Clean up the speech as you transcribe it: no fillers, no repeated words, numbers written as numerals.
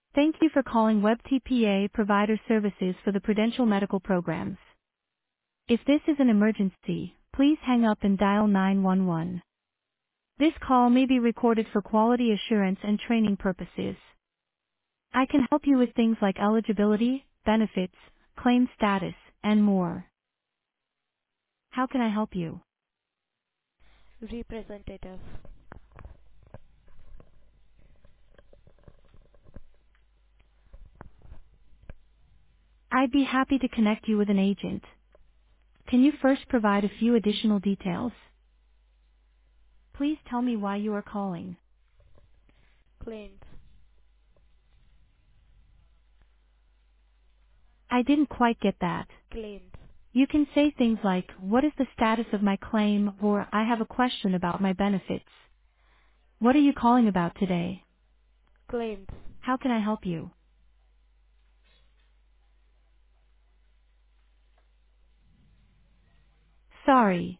Thank you for calling WebTPA Provider Services for the Prudential Medical Programs. If this is an emergency, please hang up and dial 911. This call may be recorded for quality assurance and training purposes. I can help you with things like eligibility, benefits, claim status, and more. How can I help you? Representative. I'd be happy to connect you with an agent. Can you first provide a few additional details? Please tell me why you are calling. Claims. I didn't quite get that. Claims. You can say things like, what is the status of my claim, or I have a question about my benefits. What are you calling about today? Claims. How can I help you? Sorry,